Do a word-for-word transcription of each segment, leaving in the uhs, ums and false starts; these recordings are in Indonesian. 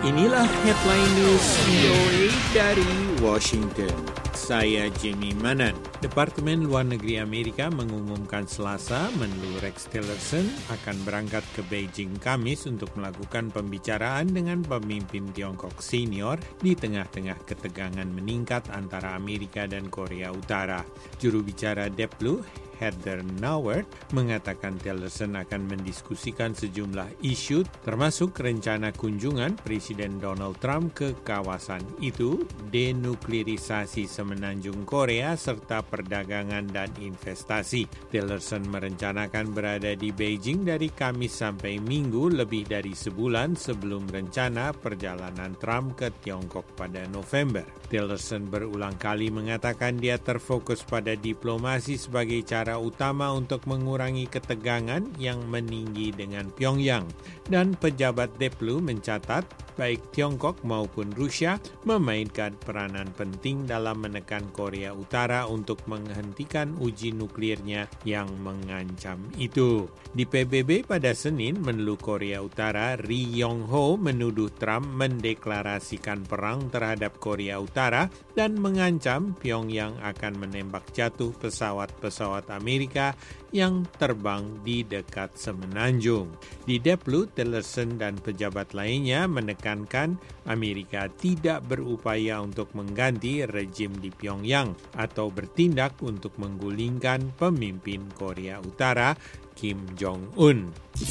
Inilah headline news V O A dari Washington. Saya Jamie Manan. Departemen Luar Negeri Amerika mengumumkan Selasa Menlu Rex Tillerson akan berangkat ke Beijing Kamis untuk melakukan pembicaraan dengan pemimpin Tiongkok senior di tengah-tengah ketegangan meningkat antara Amerika dan Korea Utara. Juru bicara Deplu, Heather Nauert, mengatakan Tillerson akan mendiskusikan sejumlah isu termasuk rencana kunjungan Presiden Donald Trump ke kawasan itu, denuklirisasi semenanjung Korea, serta perdagangan dan investasi. Tillerson merencanakan berada di Beijing dari Kamis sampai Minggu, lebih dari sebulan sebelum rencana perjalanan Trump ke Tiongkok pada November. Tillerson berulang kali mengatakan dia terfokus pada diplomasi sebagai cara utama untuk mengurangi ketegangan yang meninggi dengan Pyongyang. Dan pejabat Deplu mencatat baik Tiongkok maupun Rusia memainkan peranan penting dalam menekan Korea Utara untuk menghentikan uji nuklirnya yang mengancam itu. Di P B B pada Senin, Menlu Korea Utara Ri Yong Ho menuduh Trump mendeklarasikan perang terhadap Korea Utara dan mengancam Pyongyang akan menembak jatuh pesawat-pesawat Amerika yang terbang di dekat semenanjung. Di Deplu, Tillerson dan pejabat lainnya menekankan Amerika tidak berupaya untuk mengganti rejim di Pyongyang atau bertindak untuk menggulingkan pemimpin Korea Utara Kim Jong-un.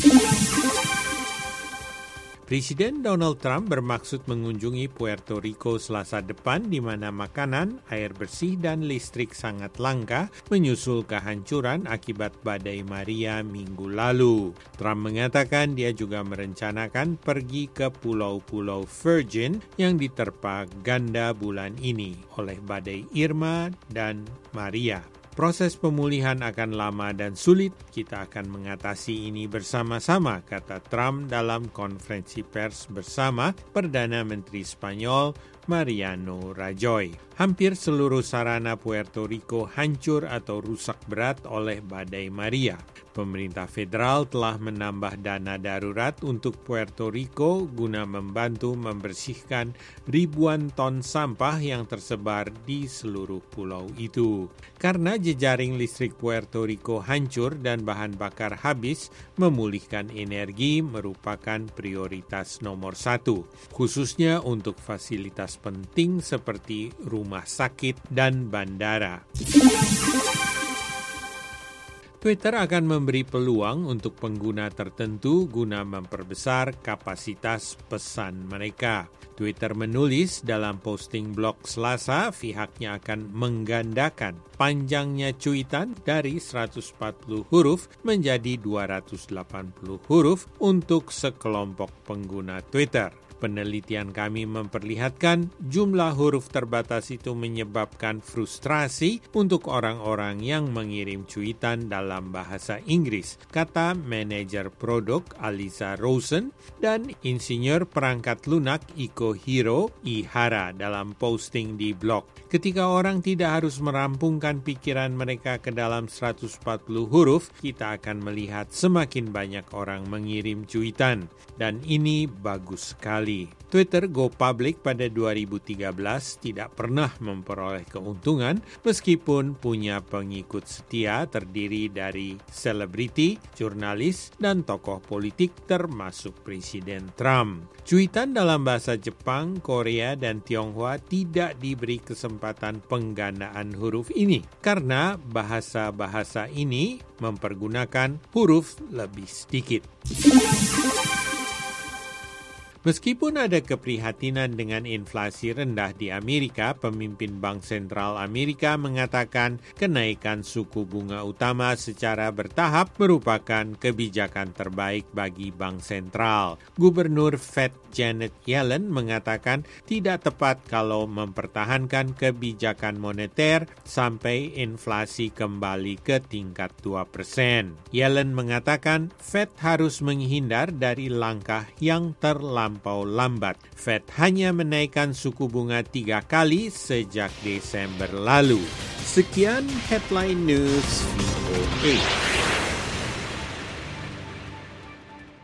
Presiden Donald Trump bermaksud mengunjungi Puerto Rico Selasa depan, di mana makanan, air bersih, dan listrik sangat langka menyusul kehancuran akibat badai Maria minggu lalu. Trump mengatakan dia juga merencanakan pergi ke pulau-pulau Virgin yang diterpa ganda bulan ini oleh badai Irma dan Maria. Proses pemulihan akan lama dan sulit, kita akan mengatasi ini bersama-sama, kata Trump dalam konferensi pers bersama Perdana Menteri Spanyol Mariano Rajoy. Hampir seluruh sarana Puerto Rico hancur atau rusak berat oleh badai Maria. Pemerintah federal telah menambah dana darurat untuk Puerto Rico guna membantu membersihkan ribuan ton sampah yang tersebar di seluruh pulau itu. Karena jejaring listrik Puerto Rico hancur dan bahan bakar habis, memulihkan energi merupakan prioritas nomor satu, khususnya untuk fasilitas penting seperti rumah sakit dan bandara. Twitter akan memberi peluang untuk pengguna tertentu guna memperbesar kapasitas pesan mereka. Twitter menulis dalam posting blog Selasa, pihaknya akan menggandakan panjangnya cuitan dari seratus empat puluh huruf menjadi dua ratus delapan puluh huruf untuk sekelompok pengguna Twitter. Penelitian kami memperlihatkan jumlah huruf terbatas itu menyebabkan frustrasi untuk orang-orang yang mengirim cuitan dalam bahasa Inggris, kata manajer produk Alisa Rosen dan insinyur perangkat lunak Iko Hiro Ihara dalam posting di blog. Ketika orang tidak harus merampungkan pikiran mereka ke dalam seratus empat puluh huruf, kita akan melihat semakin banyak orang mengirim cuitan. Dan ini bagus sekali. Twitter go public pada dua ribu tiga belas tidak pernah memperoleh keuntungan meskipun punya pengikut setia terdiri dari selebriti, jurnalis, dan tokoh politik termasuk Presiden Trump. Cuitan dalam bahasa Jepang, Korea, dan Tionghoa tidak diberi kesempatan penggandaan huruf ini karena bahasa-bahasa ini mempergunakan huruf lebih sedikit. Meskipun ada keprihatinan dengan inflasi rendah di Amerika, pemimpin Bank Sentral Amerika mengatakan kenaikan suku bunga utama secara bertahap merupakan kebijakan terbaik bagi Bank Sentral. Gubernur Fed Janet Yellen mengatakan tidak tepat kalau mempertahankan kebijakan moneter sampai inflasi kembali ke tingkat dua persen. Yellen mengatakan Fed harus menghindar dari langkah yang terlambat terlampau lambat. Fed hanya menaikkan suku bunga tiga kali sejak Desember lalu. Sekian Headline News V O A.